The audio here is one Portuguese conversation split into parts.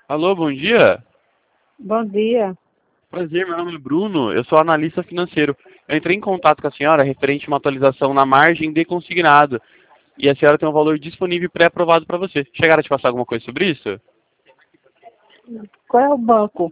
Alô, bom dia. Bom dia. Prazer, meu nome é Bruno, eu sou analista financeiro. Eu entrei em contato com a senhora referente a uma atualização na margem de consignado. E a senhora tem um valor disponível e pré-aprovado para você. Chegaram a te passar alguma coisa sobre isso? Qual é o banco?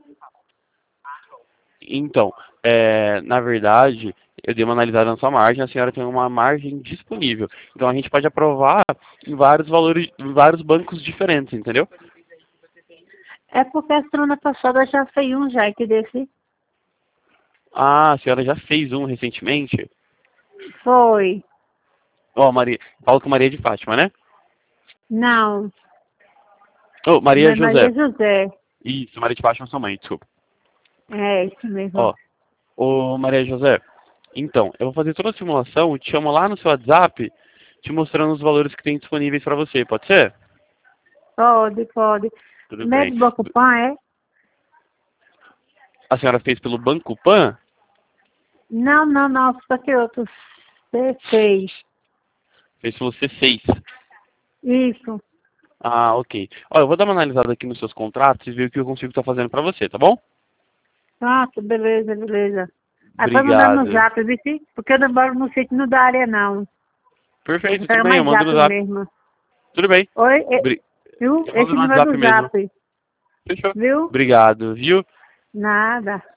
Então, na verdade, eu dei uma analisada na sua margem, a senhora tem uma margem disponível. Então a gente pode aprovar em vários valores, em vários bancos diferentes, entendeu? É porque a semana passada já fez um já que desse. Ah, a senhora já fez um recentemente? Foi. Ó, Maria, falo com Maria de Fátima, né? Não, Ô, não Maria é Maria José. José. Isso, Maria de Fátima é sua mãe, desculpa. É isso mesmo. Ó, ô Maria José, então, eu vou fazer toda a simulação, te chamo lá no seu WhatsApp, te mostrando os valores que tem disponíveis para você, pode ser? Pode, pode. Tudo Não é bem. do Banco Pan, é? A senhora fez pelo Banco Pan? Não, não, não. Só que outro. Você fez. Fez pelo C6. Isso. Ah, ok. Ó, eu vou dar uma analisada aqui nos seus contratos e ver o que eu consigo estar fazendo para você, tá bom? Pronto, beleza, beleza. Aí pode mandar no Obrigado. zap, viu? Porque eu não moro no sítio no da área, não. Perfeito, tudo Pega bem, eu mais mando zap no zap. mesmo. Tudo bem. Oi? Bri- Viu? Eu mando Esse no número WhatsApp do mesmo. zap. Fechou. Viu? Obrigado, viu? Nada.